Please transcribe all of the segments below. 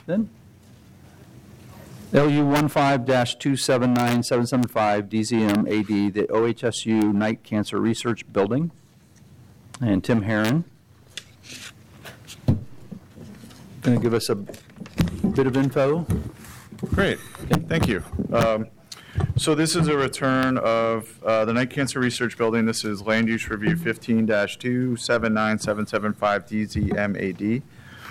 then. LU 15-279775 DZM AD, the OHSU Night Cancer Research Building. And Tim Herron going to give us a bit of info. Great, thank you. So this is a return of the Night Cancer Research Building. This is Land Use Review 15-279775 DZMAD.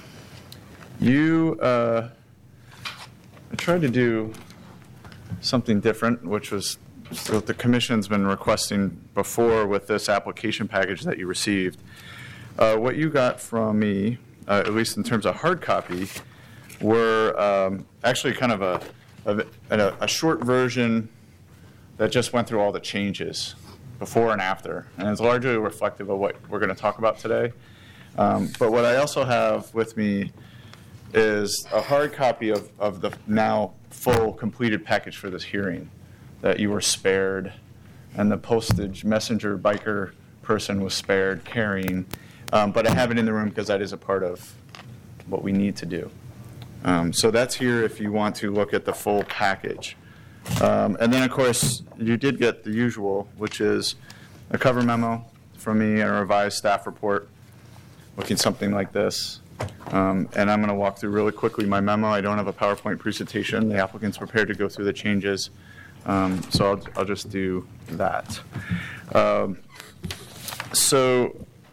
I tried to do something different, which was what the Commission's been requesting before with this application package that you received. What you got from me, at least in terms of hard copy, were actually kind of a short version that just went through all the changes before and after, and it's largely reflective of what we're going to talk about today. But what I also have with me is a hard copy of the now full completed package for this hearing that you were spared, and the postage messenger biker person was spared carrying. But I have it in the room because that is a part of what we need to do. So that's here if you want to look at the full package. And then, of course, you did get the usual, which is a cover memo from me and a revised staff report looking something like this. And I'm going to walk through really quickly my memo. I don't have a PowerPoint presentation. The applicant's prepared to go through the changes. So I'll just do that. So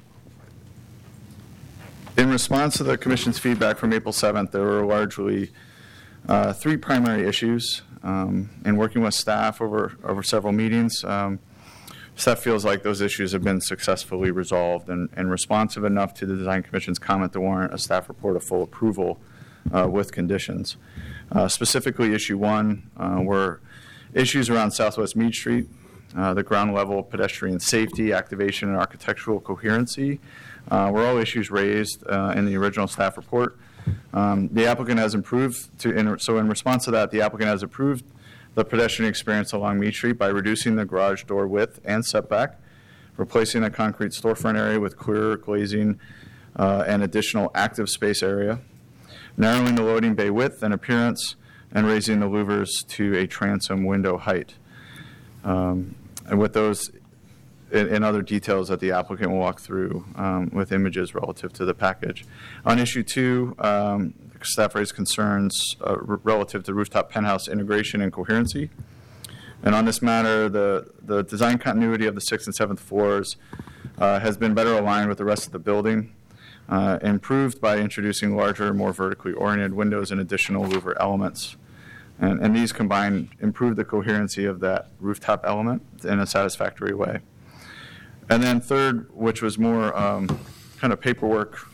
in response to the Commission's feedback from April 7th, there were largely three primary issues. In working with staff over several meetings, staff feels like those issues have been successfully resolved and responsive enough to the Design Commission's comment to warrant a staff report of full approval with conditions. Specifically, issue 1 were issues around Southwest Meade Street, the ground level pedestrian safety, activation, and architectural coherency were all issues raised in the original staff report. The applicant has improved, so in response to that, the applicant has improved the pedestrian experience along Meade Street by reducing the garage door width and setback, replacing a concrete storefront area with clearer glazing and additional active space area, narrowing the loading bay width and appearance, and raising the louvers to a transom window height. And with those and other details that the applicant will walk through with images relative to the package. On issue 2, staff raised concerns relative to rooftop penthouse integration and coherency. And on this matter, the design continuity of the 6th and 7th floors has been better aligned with the rest of the building, improved by introducing larger, more vertically oriented windows and additional louver elements. And these combined improve the coherency of that rooftop element in a satisfactory way. And then third, which was more kind of paperwork,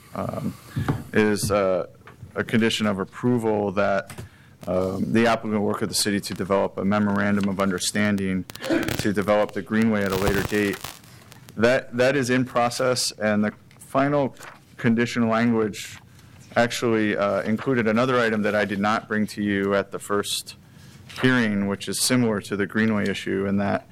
is a condition of approval that the applicant work with the city to develop a memorandum of understanding to develop the greenway at a later date. That is in process, and the final condition language actually included another item that I did not bring to you at the first hearing, which is similar to the greenway issue, and that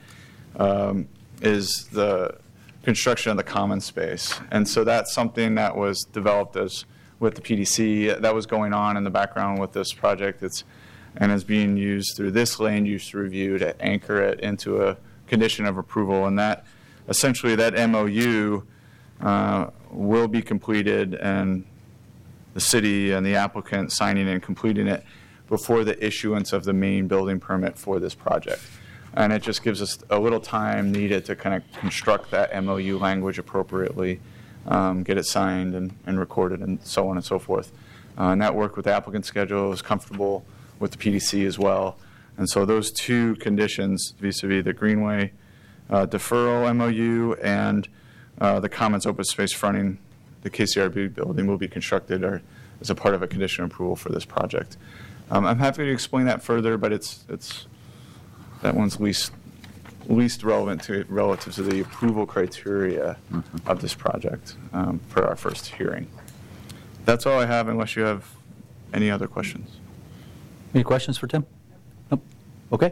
is the construction of the common space. And so that's something that was developed with the PDC that was going on in the background with this project. And is being used through this land use review to anchor it into a condition of approval. And that essentially that MOU will be completed, and the city and the applicant signing and completing it before the issuance of the main building permit for this project. And it just gives us a little time needed to kind of construct that MOU language appropriately, get it signed and recorded and so on and so forth. And that worked with the applicant schedule, was comfortable with the PDC as well. And so those two conditions, vis-a-vis the Greenway deferral MOU and the Commons open space fronting the KCRB building, will be constructed as a part of a condition of approval for this project. I'm happy to explain that further, but it's that one's least relevant relative to the approval criteria of this project for our first hearing. That's all I have, unless you have any other questions. Any questions for Tim? Nope. Okay.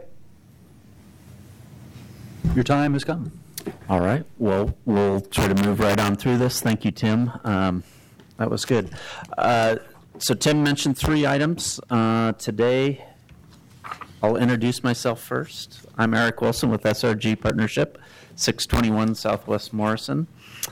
Your time has come. All right. Well, we'll try to move right on through this. Thank you, Tim. That was good. So Tim mentioned 3 items. Today, I'll introduce myself first. I'm Eric Wilson with SRG Partnership, 621 Southwest Morrison.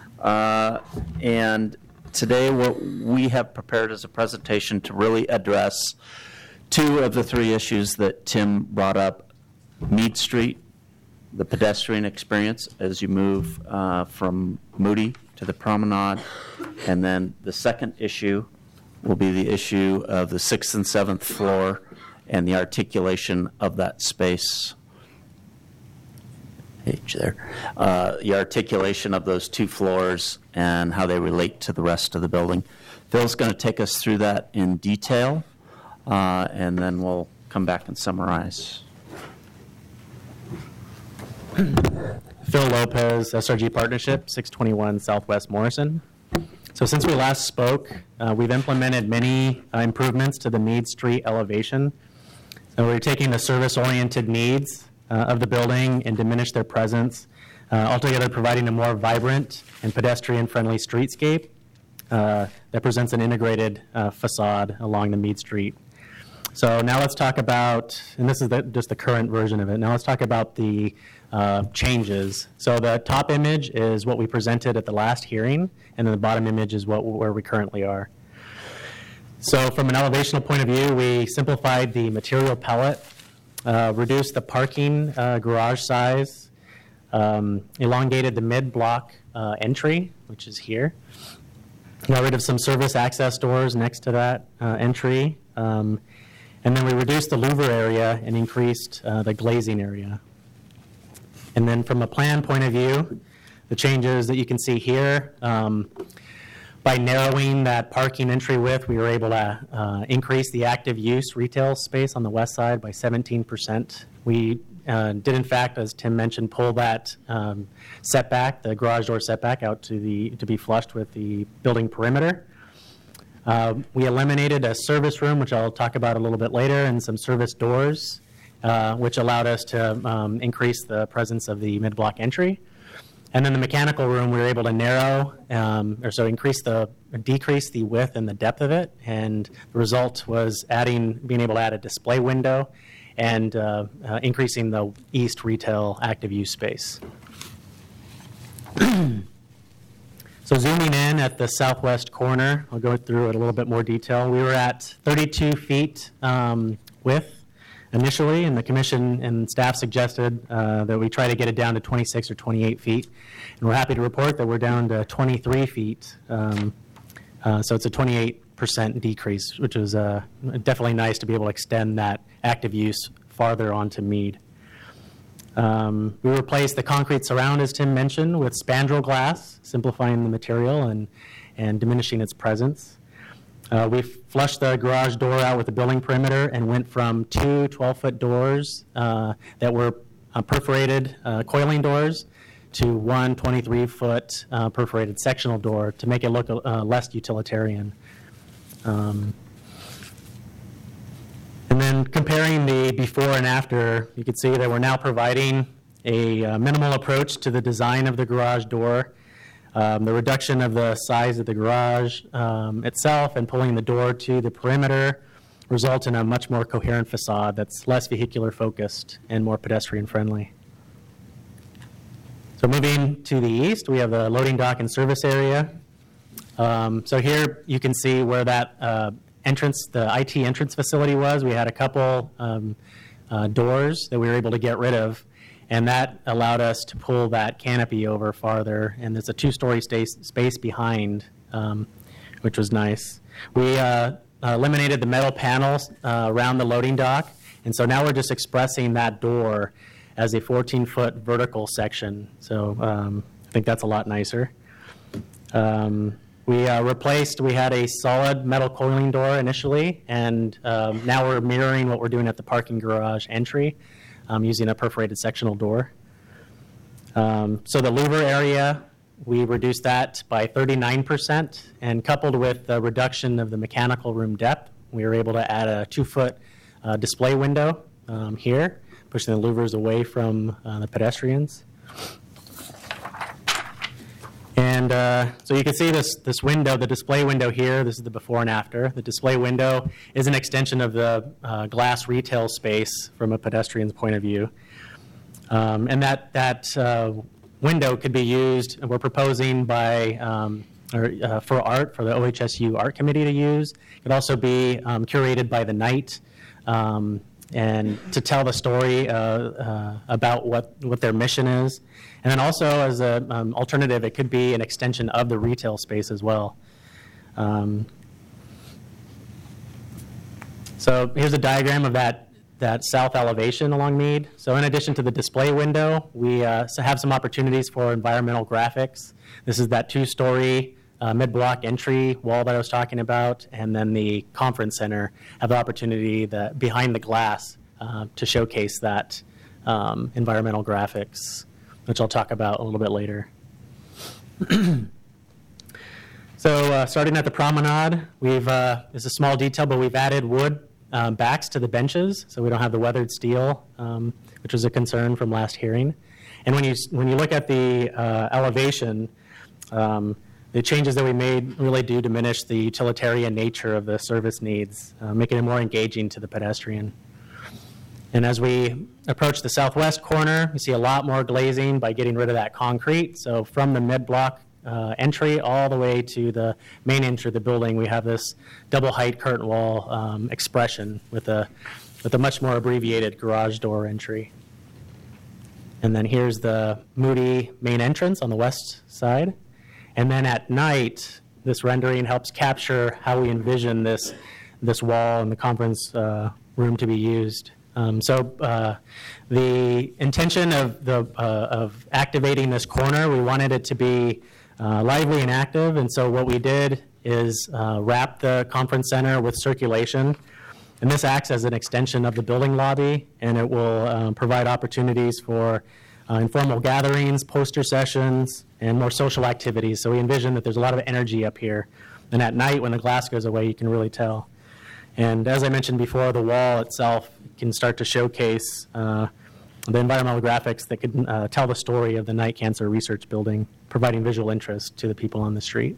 And today what we have prepared is a presentation to really address 2 of the 3 issues that Tim brought up. Meade Street, the pedestrian experience as you move from Moody to the promenade. And then the second issue will be the issue of the 6th and 7th floor and the articulation of that space. Page there. The articulation of those 2 floors and how they relate to the rest of the building. Phil's going to take us through that in detail, and then we'll come back and summarize. Phil Lopez, SRG Partnership, 621 Southwest Morrison. So since we last spoke, we've implemented many improvements to the Meade Street elevation. So we're taking the service-oriented needs of the building and diminish their presence, altogether providing a more vibrant and pedestrian-friendly streetscape that presents an integrated facade along the Meade Street. So now let's talk about, and this is just the current version of it, now let's talk about the changes. So the top image is what we presented at the last hearing, and then the bottom image is where we currently are. So from an elevational point of view, we simplified the material palette, reduced the parking garage size, elongated the mid-block entry, which is here. Got rid of some service access doors next to that entry. And then we reduced the louver area and increased the glazing area. And then from a plan point of view, the changes that you can see here, by narrowing that parking entry width, we were able to increase the active use retail space on the west side by 17%. We did, in fact, as Tim mentioned, pull that setback, the garage door setback, out to be flushed with the building perimeter. We eliminated a service room, which I'll talk about a little bit later, and some service doors, which allowed us to increase the presence of the mid-block entry. And then the mechanical room, we were able to narrow, decrease the width and the depth of it. And the result was being able to add a display window and increasing the east retail active use space. So zooming in at the southwest corner, I'll go through it a little bit more detail. We were at 32 feet width initially, and the commission and staff suggested that we try to get it down to 26 or 28 feet. And we're happy to report that we're down to 23 feet. So it's a 28% decrease, which is definitely nice to be able to extend that active use farther onto Meade. We replaced the concrete surround, as Tim mentioned, with spandrel glass, simplifying the material and diminishing its presence. We flushed the garage door out with the building perimeter and went from 2 12-foot doors that were perforated coiling doors to 1 23-foot perforated sectional door to make it look less utilitarian. And then comparing the before and after, you can see that we're now providing a minimal approach to the design of the garage door. The reduction of the size of the garage itself and pulling the door to the perimeter result in a much more coherent facade that's less vehicular focused and more pedestrian friendly. So moving to the east, we have the loading dock and service area. So here you can see where that entrance, the IT entrance facility was. We had a couple doors that we were able to get rid of, and that allowed us to pull that canopy over farther, and there's a 2-story space behind, which was nice. We eliminated the metal panels around the loading dock, and so now we're just expressing that door as a 14-foot vertical section. So I think that's a lot nicer. We had a solid metal coiling door initially, and now we're mirroring what we're doing at the parking garage entry using a perforated sectional door. So the louver area, we reduced that by 39%, and coupled with the reduction of the mechanical room depth, we were able to add a 2-foot display window here, pushing the louvers away from the pedestrians. And so you can see this window, the display window here. This is the before and after. The display window is an extension of the glass retail space from a pedestrian's point of view. And that window could be used, we're proposing by, for art, for the OHSU Art Committee to use. It could also be curated by the Knight, and to tell the story about what their mission is. And then also as an alternative, it could be an extension of the retail space as well. So here's a diagram of that south elevation along Mead. So in addition to the display window, we have some opportunities for environmental graphics. This is that two-story mid-block entry wall that I was talking about, and then the conference center have the opportunity behind the glass to showcase that environmental graphics, which I'll talk about a little bit later. So starting at the promenade, it's a small detail, but we've added wood backs to the benches, so we don't have the weathered steel, which was a concern from last hearing. And when you look at the elevation, the changes that we made really do diminish the utilitarian nature of the service needs, making it more engaging to the pedestrian. And as we approach the southwest corner, we see a lot more glazing by getting rid of that concrete. So from the mid-block entry all the way to the main entry of the building, we have this double-height curtain wall expression with a much more abbreviated garage door entry. And then here's the Moody main entrance on the west side. And then at night, this rendering helps capture how we envision this wall and the conference room to be used. So the intention of activating this corner, we wanted it to be lively and active. And so what we did is wrap the conference center with circulation. And this acts as an extension of the building lobby, and it will provide opportunities for informal gatherings, poster sessions, and more social activities. So we envision that there's a lot of energy up here. And at night, when the glass goes away, you can really tell. And as I mentioned before, the wall itself can start to showcase the environmental graphics that could tell the story of the Knight Cancer Research Building, providing visual interest to the people on the street.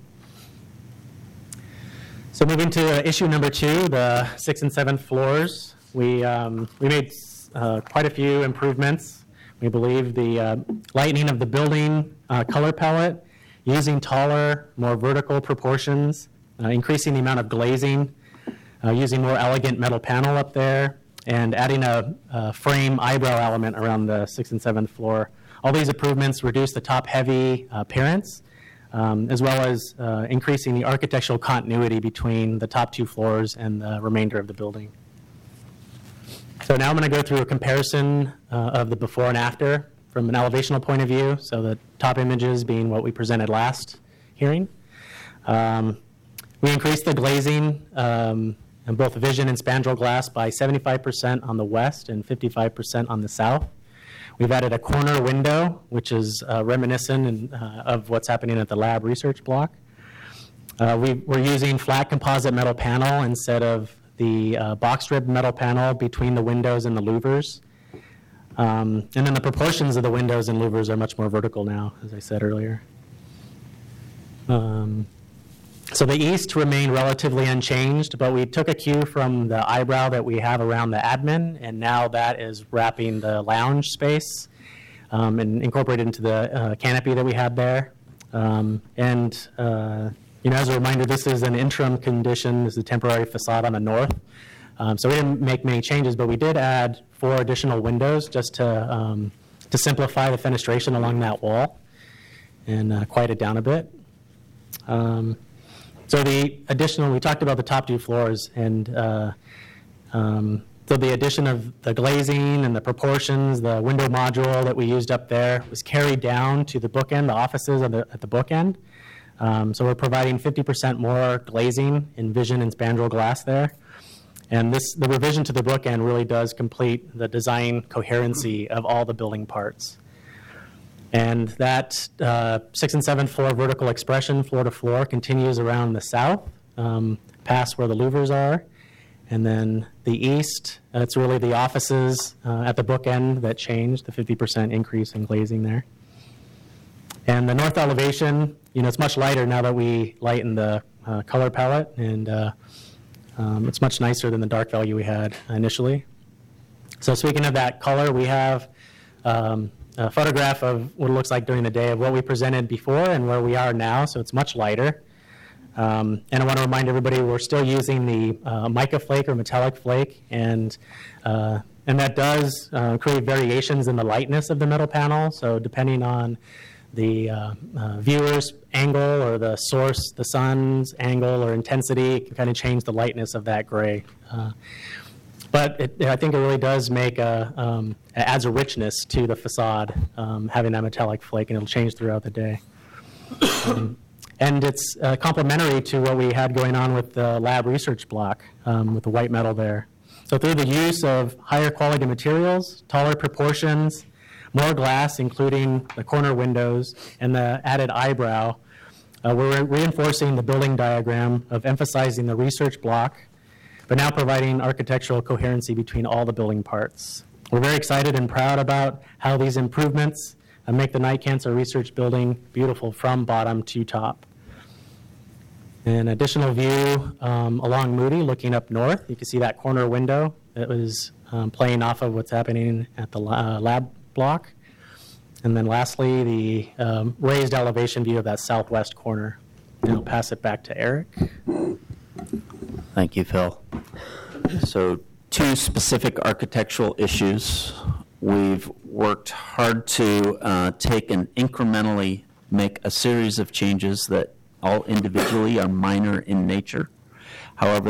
So moving to issue number 2, the 6th and 7th floors, we made quite a few improvements. We believe the lightening of the building color palette, using taller, more vertical proportions, increasing the amount of glazing, using more elegant metal panel up there, and adding a frame eyebrow element around the 6th and 7th floor. All these improvements reduce the top-heavy appearance, as well as increasing the architectural continuity between the top 2 floors and the remainder of the building. So now I'm going to go through a comparison of the before and after from an elevational point of view, so the top images being what we presented last hearing. We increased the glazing in both vision and spandrel glass by 75% on the west and 55% on the south. We've added a corner window, which is reminiscent of what's happening at the lab research block. We're using flat composite metal panel instead of the box rib metal panel between the windows and the louvers. And then the proportions of the windows and louvers are much more vertical now, as I said earlier. So the east remained relatively unchanged, but we took a cue from the eyebrow that we have around the admin, and now that is wrapping the lounge space and incorporated into the canopy that we had there. As a reminder, this is an interim condition. This is a temporary facade on the north. So we didn't make many changes, but we did add 4 additional windows just to simplify the fenestration along that wall and quiet it down a bit. So the additional, we talked about the top 2 floors, and so the addition of the glazing and the proportions, the window module that we used up there was carried down to the bookend, the offices at the bookend. So we're providing 50% more glazing in vision and spandrel glass there. And the revision to the bookend really does complete the design coherency of all the building parts. And that 6th and 7th floor vertical expression, floor to floor, continues around the south, past where the louvers are. And then the east, it's really the offices at the bookend that changed, the 50% increase in glazing there. And the north elevation, it's much lighter now that we lighten the color palette, and it's much nicer than the dark value we had initially. So speaking of that color, we have a photograph of what it looks like during the day of what we presented before and where we are now, so it's much lighter. And I want to remind everybody we're still using the mica flake or metallic flake, and that does create variations in the lightness of the metal panel. So depending on the viewer's angle or the source, the sun's angle or intensity, it can kind of change the lightness of that gray. But I think it really does make it adds a richness to the facade, having that metallic flake, and it'll change throughout the day. And it's complementary to what we had going on with the lab research block with the white metal there. So through the use of higher quality materials, taller proportions, more glass, including the corner windows, and the added eyebrow, we're reinforcing the building diagram of emphasizing the research block, but now providing architectural coherency between all the building parts. We're very excited and proud about how these improvements make the Knight Cancer Research Building beautiful from bottom to top. An additional view along Moody, looking up north, you can see that corner window that was playing off of what's happening at the lab block. And then lastly, the raised elevation view of that southwest corner. And I'll pass it back to Eric. Thank you, Phil. So 2 specific architectural issues. We've worked hard to take and incrementally make a series of changes that all individually are minor in nature. However,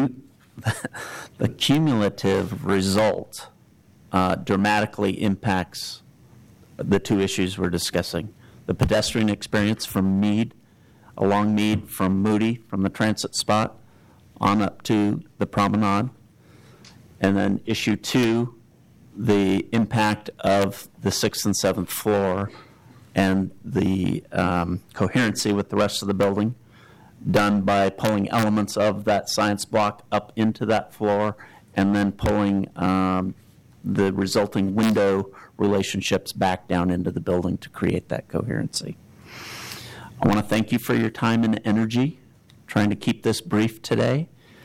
the cumulative result dramatically impacts the 2 issues we're discussing. The pedestrian experience from Mead, along Mead, from Moody, from the transit spot, on up to the promenade. And then issue 2, the impact of the 6th and 7th floor and the coherency with the rest of the building, done by pulling elements of that science block up into that floor and then pulling the resulting window relationships back down into the building to create that coherency. I want to thank you for your time and energy trying to keep this brief today.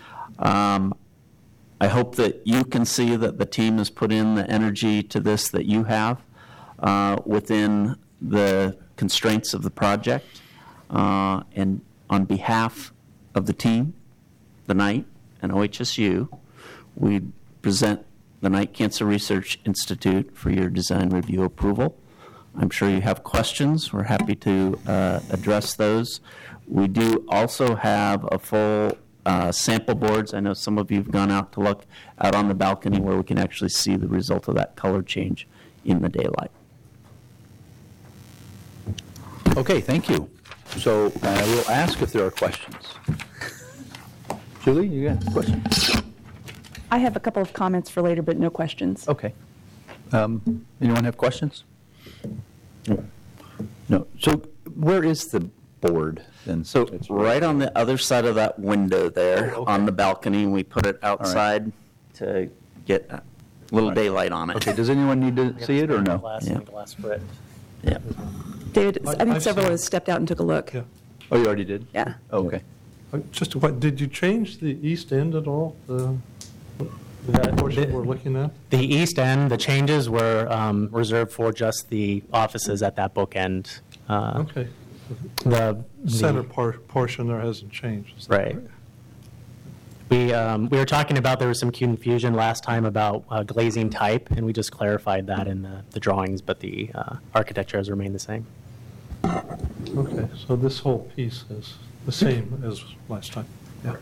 I hope that you can see that the team has put in the energy to this that you have within the constraints of the project. And on behalf of the team, the Knight, and OHSU, we present the Knight Cancer Research Institute for your design review approval. I'm sure you have questions. We're happy to address those. We do also have a full sample boards. I know some of you have gone out to look out on the balcony where we can actually see the result of that color change in the daylight. Okay, thank you. So we'll ask if there are questions. Julie, you got a question? I have a couple of comments for later, but no questions. Okay. Anyone have questions? No. So where is the board then? So it's right on the other side of that window there on the balcony. We put it outside to get a little daylight on it. Okay, does anyone need to see it or no? Glass foot. Yeah. David, I think I've several seen of us stepped out and took a look. Yeah. Oh, you already did? Yeah. Oh, okay. Just what, did you change the east end at all? The portion we're looking at? The east end, the changes were reserved for just the offices at that bookend. Okay. The Center portion there hasn't changed. Is that Right. We were talking about, there was some confusion last time about glazing type, and we just clarified that in the drawings, but the architecture has remained the same. Okay, so this whole piece is the same as last time. Yeah.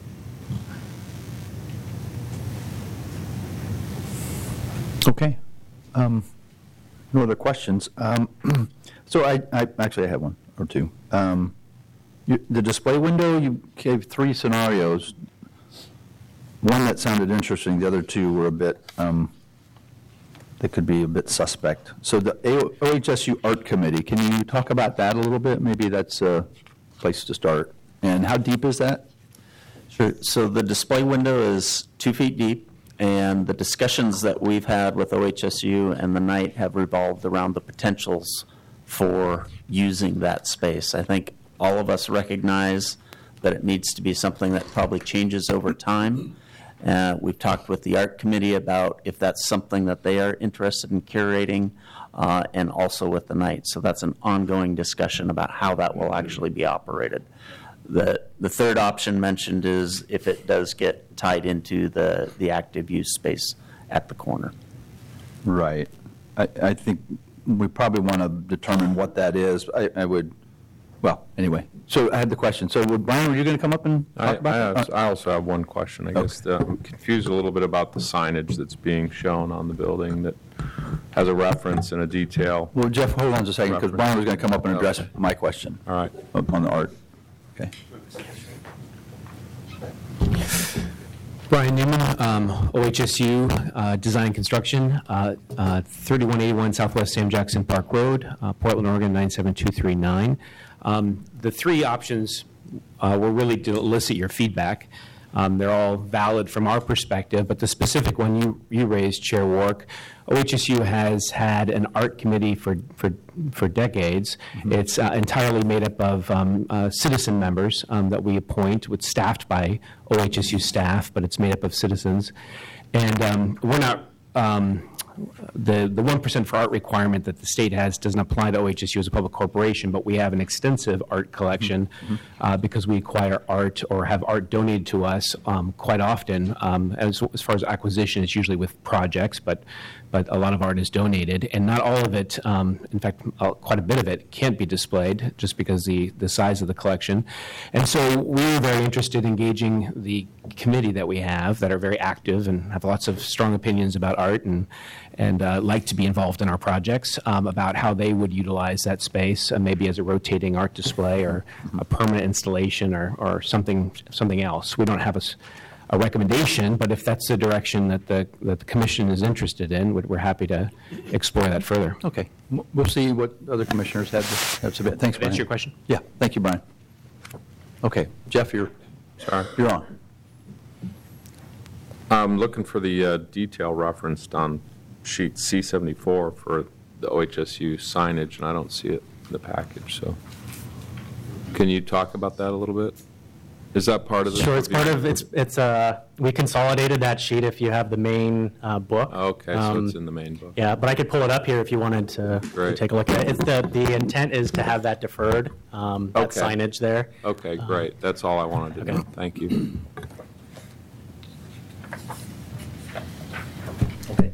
Okay. No other questions. So I actually have one or two. The display window, you gave 3 scenarios. One that sounded interesting, the other 2 were a bit, they could be a bit suspect. So the OHSU Art Committee, can you talk about that a little bit? Maybe that's a place to start. And how deep is that? Sure. So the display window is 2 feet deep, and the discussions that we've had with OHSU and the Knight have revolved around the potentials for using that space. I think all of us recognize that it needs to be something that probably changes over time. We've talked with the art committee about if that's something that they are interested in curating, and also with the Knights. So that's an ongoing discussion about how that will actually be operated. The third option mentioned is if it does get tied into the active use space at the corner. Right. I think we probably want to determine what that is. I would, well, anyway. So I had the question. So Brian, were you going to come up and talk about I also have one question. I guess I'm confused a little bit about the signage that's being shown on the building that has a reference and a detail. Well, Jeff, hold on just a second, because Brian was going to come up and address my question. All right. On the art. Okay. Brian Newman, OHSU Design Construction, 3181 Southwest Sam Jackson Park Road, Portland, Oregon 97239. The three options were really to elicit your feedback. They're all valid from our perspective, but the specific one you raised, Chair Wark, OHSU has had an art committee for decades. Mm-hmm. It's entirely made up of citizen members that we appoint, with staffed by OHSU staff, but it's made up of citizens. And we're not, the 1% for art requirement that the state has doesn't apply to OHSU as a public corporation, but we have an extensive art collection because we acquire art or have art donated to us quite often. As far as acquisition, it's usually with projects, but a lot of art is donated, and not all of it, in fact, quite a bit of it can't be displayed just because the size of the collection. And so we were very interested in engaging the committee that we have that are very active and have lots of strong opinions about art and like to be involved in our projects, about how they would utilize that space, maybe as a rotating art display or a permanent installation or something else. We don't have a recommendation, but if that's the direction that the commission is interested in, we're happy to explore that further. Okay. We'll see what other commissioners have submitted. Thanks, Brian. Answer your question? Yeah. Thank you, Brian. Okay. Jeff, you're on. I'm looking for the detail referenced on sheet C74 for the OHSU signage, and I don't see it in the package. So can you talk about that a little bit? Is that part of the? Sure, it's part of, it's we consolidated that sheet if you have the main book. Okay, so it's in the main book. Yeah, but I could pull it up here if you wanted to take a look at it. The intent is to have that deferred, that signage there. Okay, great. That's all I wanted to know. Thank you. Okay.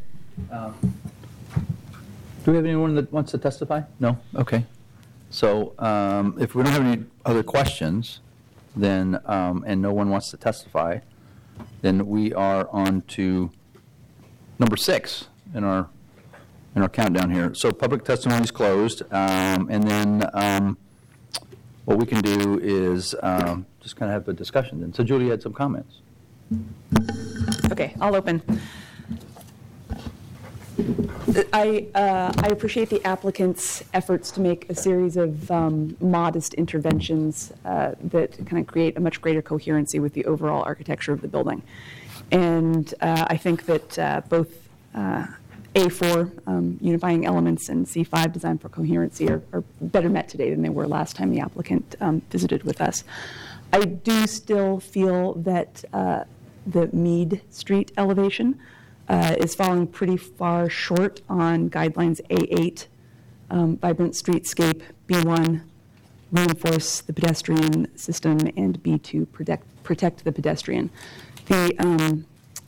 Do we have anyone that wants to testify? No? Okay. So if we don't have any other questions, then, and no one wants to testify, then we are on to number 6 in our countdown here. So public testimony is closed, and then what we can do is just kind of have a discussion then. So Julie had some comments. Okay, I'll open. I appreciate the applicant's efforts to make a series of modest interventions that kind of create a much greater coherency with the overall architecture of the building. And I think that both A4, unifying elements, and C5, design for coherency, are better met today than they were last time the applicant visited with us. I do still feel that the Mead Street elevation is falling pretty far short on guidelines A8, vibrant streetscape, B1, reinforce the pedestrian system, and B2, protect the pedestrian. The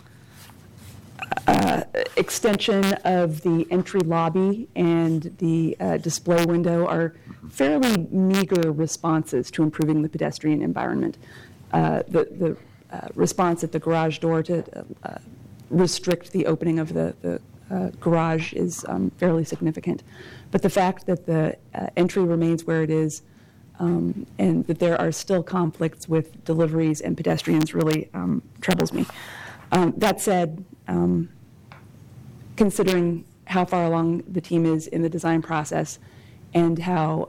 extension of the entry lobby and the display window are fairly meager responses to improving the pedestrian environment. The response at the garage door to restrict the opening of the garage is fairly significant. But the fact that the entry remains where it is and that there are still conflicts with deliveries and pedestrians really troubles me. That said, considering how far along the team is in the design process and how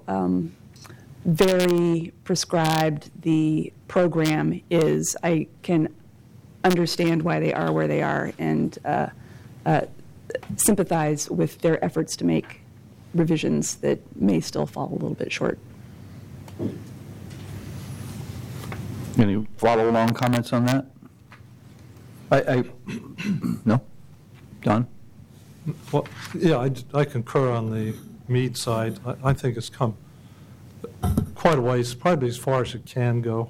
very prescribed the program is, I can understand why they are where they are and sympathize with their efforts to make revisions that may still fall a little bit short. Any follow-along comments on that? No? Don? Well, yeah, I concur on the Mead side. I think it's come quite a ways, probably as far as it can go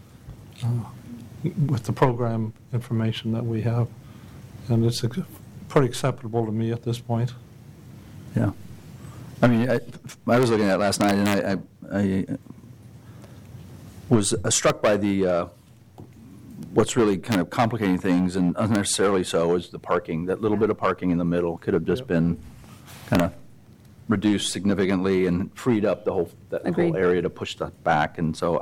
with the program information that we have. And it's pretty acceptable to me at this point. Yeah. I mean, I was looking at it last night, and I was struck by the what's really kind of complicating things, and unnecessarily so, is the parking. That little bit of parking in the middle could have just been kind of reduced significantly and freed up the whole Agreed. area to push that back. And so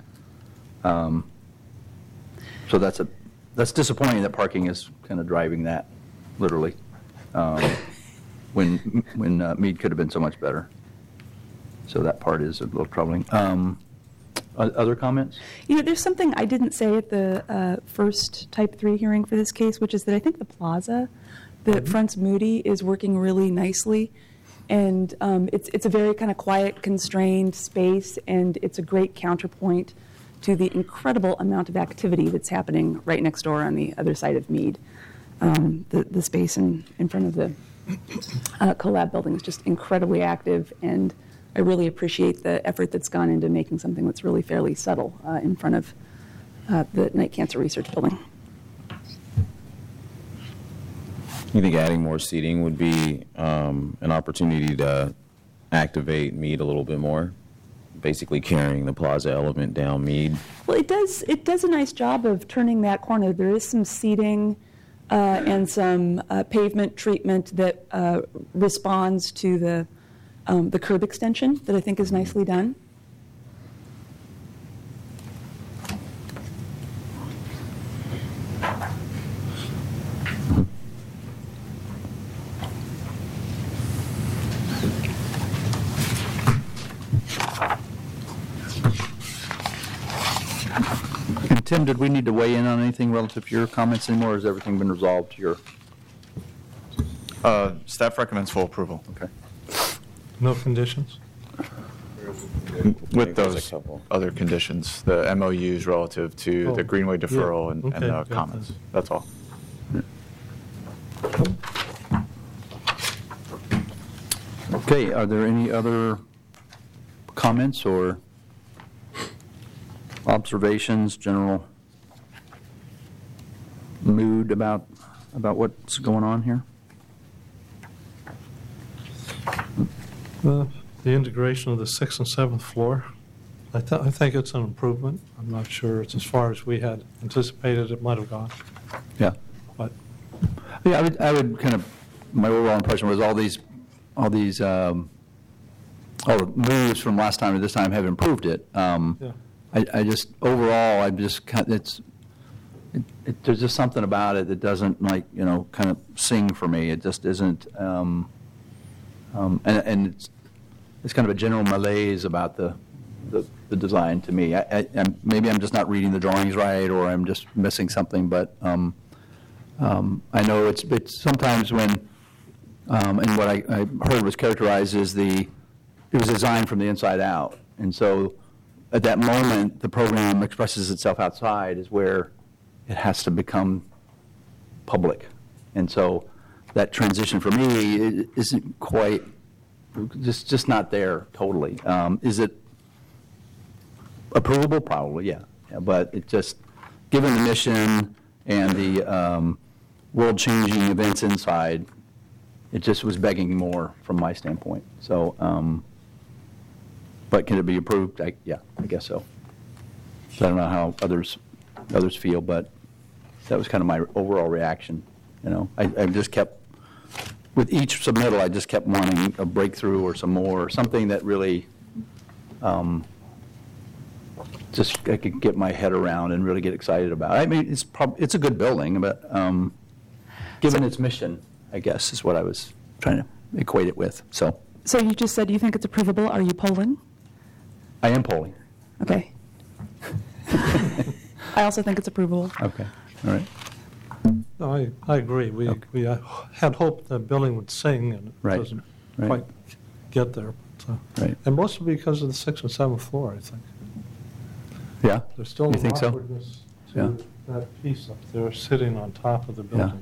so that's disappointing that parking is kind of driving that, literally, when Mead could have been so much better. So that part is a little troubling. Other comments? You know, there's something I didn't say at the first Type 3 hearing for this case, which is that I think the plaza that fronts Moody is working really nicely. And it's a very kind of quiet, constrained space, and it's a great counterpoint to the incredible amount of activity that's happening right next door on the other side of Mead. The space in front of the Collab building is just incredibly active, and I really appreciate the effort that's gone into making something that's really fairly subtle in front of the Night Cancer Research Building. You think adding more seating would be an opportunity to activate Mead a little bit more? Basically carrying the plaza element down Mead? Well, it does a nice job of turning that corner. There is some seating and some pavement treatment that responds to the curb extension that I think is nicely done. And Tim, did we need to weigh in on anything relative to your comments anymore, or has everything been resolved to your? Staff recommends full approval. Okay. No conditions? With There's a those couple. other conditions, the MOUs relative to the Greenway deferral and Okay, the got comments. that. That's all. Okay, are there any other comments or observations, general mood about what's going on here? The integration of the 6th and 7th floor, I think it's an improvement. I'm not sure it's as far as we had anticipated it might have gone, Yeah. but Yeah, I would kind of, my overall impression was all the moves from last time to this time have improved it. yeah. I just, overall, I'm just kind of, there's just something about it that doesn't kind of sing for me. It just isn't, and it's kind of a general malaise about the design to me. Maybe I'm just not reading the drawings right, or I'm just missing something, but I know it's sometimes when, and what I heard was characterized as it was designed from the inside out. And so at that moment, the program expresses itself outside is where it has to become public. And so that transition for me isn't quite, just not there totally. Is it approvable? Probably, yeah. But it just, given the mission and the world-changing events inside, it just was begging more from my standpoint. So, but can it be approved? Yeah, I guess so. So I don't know how others feel, but that was kind of my overall reaction. I just kept, with each submittal, I just kept wanting a breakthrough or some more, or something that really just I could get my head around and really get excited about. I mean, it's a good building, but given its mission, I guess, is what I was trying to equate it with. So So you just said you think it's approvable. Are you polling? I am polling. Okay. I also think it's approvable. Okay, all right. No, I agree. We had hoped the building would sing, and it Right, doesn't right. quite get there. But, Right. And mostly because of the 6th and 7th floor, I think. Yeah? There's still You an think so? awkwardness Yeah. to that piece up there sitting on top of the building.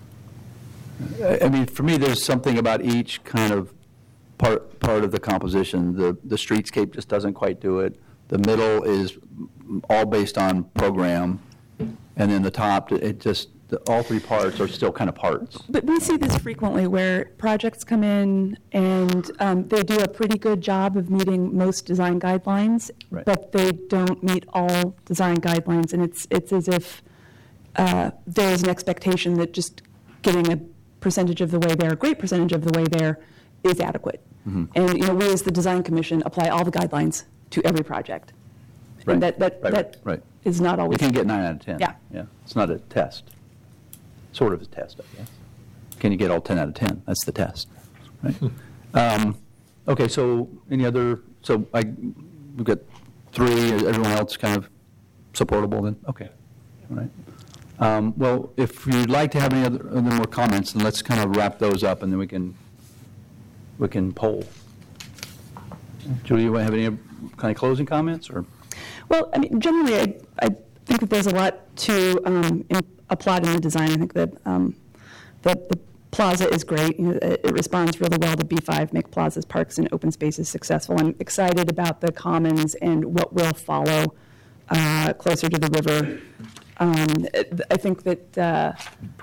I mean, for me, there's something about each kind of part of the composition. The streetscape just doesn't quite do it. The middle is all based on program, and then the top, it just, all three parts are still kind of parts. But we see this frequently where projects come in and they do a pretty good job of meeting most design guidelines, Right. but they don't meet all design guidelines. And it's as if there is an expectation that just getting a percentage of the way there, a great percentage of the way there, is adequate. Mm-hmm. And we as the design commission apply all the guidelines to every project. And Right. that Right. is not You always. can get 9 out of 10. Yeah. Yeah, it's not a test. Sort of a test, I guess. Can you get all 10 out of 10? That's the test, right? Okay, so any other, we've got 3, everyone else kind of supportable then? Okay, all right. Well, if you'd like to have any other more comments, then let's kind of wrap those up and then we can poll. Julie, you want to have any kind of closing comments or? Well, I mean, generally, I think that there's a lot to applaud in the design. I think that the plaza is great. It responds really well to B5, make plazas, parks, and open spaces successful. I'm excited about the commons and what will follow closer to the river. I think that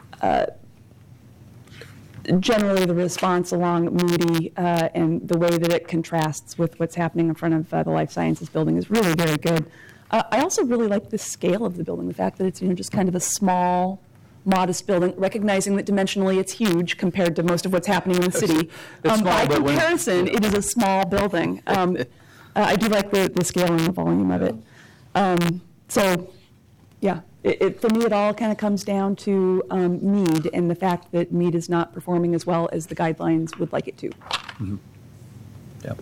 generally the response along Moody and the way that it contrasts with what's happening in front of the Life Sciences building is really very good. I also really like the scale of the building, the fact that it's just kind of a small, modest building, recognizing that dimensionally it's huge compared to most of what's happening in the city. It's small, by but when- comparison, it is a small building. I do like the scale and the volume of it. So, yeah, for me, it all kind of comes down to Mead and the fact that Mead is not performing as well as the guidelines would like it to. Mm-hmm. Yeah.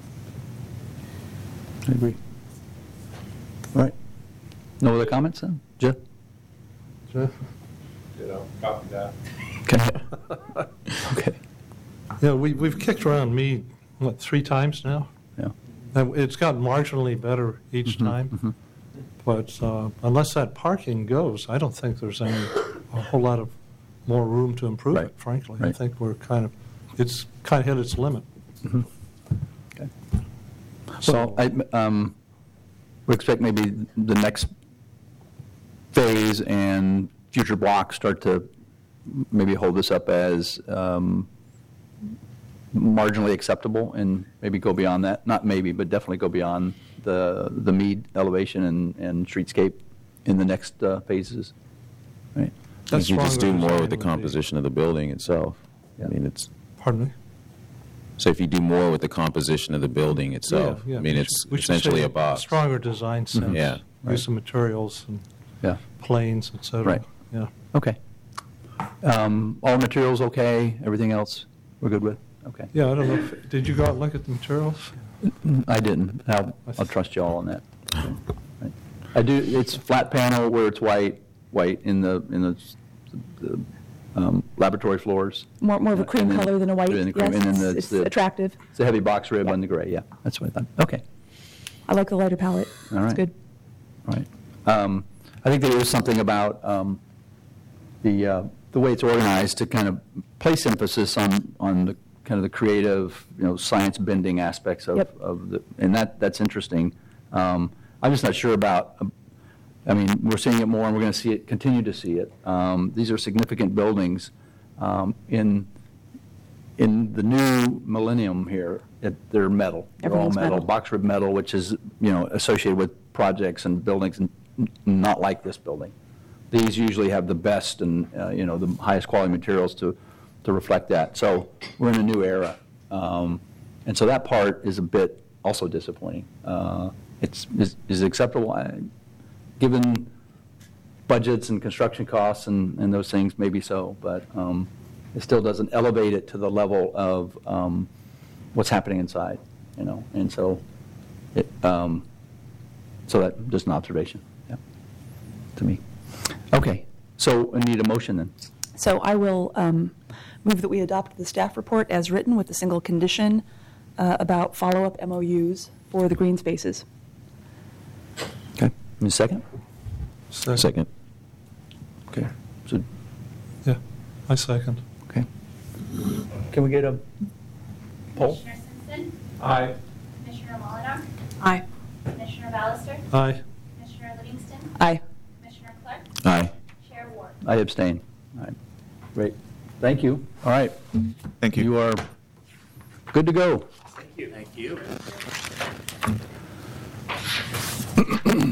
I agree. All right. No other comments then? Jeff? Copy that. Okay. Okay. Yeah, we've kicked around Mead, 3 times now? Yeah. And it's gotten marginally better each time. But unless that parking goes, I don't think there's a whole lot of more room to improve Right. it, frankly. I Right. think it's kind of hit its limit. Okay. So we expect maybe the next phase and future blocks start to maybe hold this up as marginally acceptable and maybe go beyond that. Not maybe, but definitely go beyond the Mead elevation and streetscape in the next phases. Right? I think you just do stronger more design with the would be- composition of the building itself. Yeah. I mean, it's, Pardon me? so if you do more with the composition of the building itself, Yeah, I mean, we it's should essentially say a box. Stronger design sense. Yeah. Use of materials and Yeah. planes, et cetera. Right. Yeah. Okay. All materials okay? Everything else we're good with? Okay. Yeah, I don't know, did you go out and look at the materials? I didn't. I'll trust you all on that. Okay. Right. I do. It's flat panel where it's white in the laboratory floors. More of a cream And then- color than a white. and the cream- Yes, and then it's the- attractive. It's a heavy box rib Yeah. on the gray. Yeah, that's what I thought. Okay. I like the lighter palette. All right. It's good. All right. I think there is something about the way it's organized to kind of place emphasis on the kind of the creative, science bending aspects of, Yep. and that's interesting. I'm just not sure about. I mean, we're seeing it more, and we're going to continue to see it. These are significant buildings in the new millennium here. They're metal. They're all Everything's metal. box rib metal, which is associated with projects and buildings, and not like this building. These usually have the best and the highest quality materials to reflect that. So we're in a new era, and so that part is a bit also disappointing. Is it acceptable? Given budgets and construction costs and those things, maybe so, but it still doesn't elevate it to the level of what's happening inside, and so so that's just an observation, yeah, to me. Okay, so I need a motion then. So I will move that we adopt the staff report as written with the single condition about follow-up MOUs for the green spaces. Okay. Need a second? Second. Okay. So, Yeah, I second. okay. Can we get a poll? Commissioner Simpson. Aye. Commissioner Molinar. Aye. Commissioner Ballister. Aye. Commissioner Livingston. Aye. Commissioner Clark. Aye. Chair Ward. I abstain. All right. Great. Thank you. All right. Thank you. You are good to go. Thank you.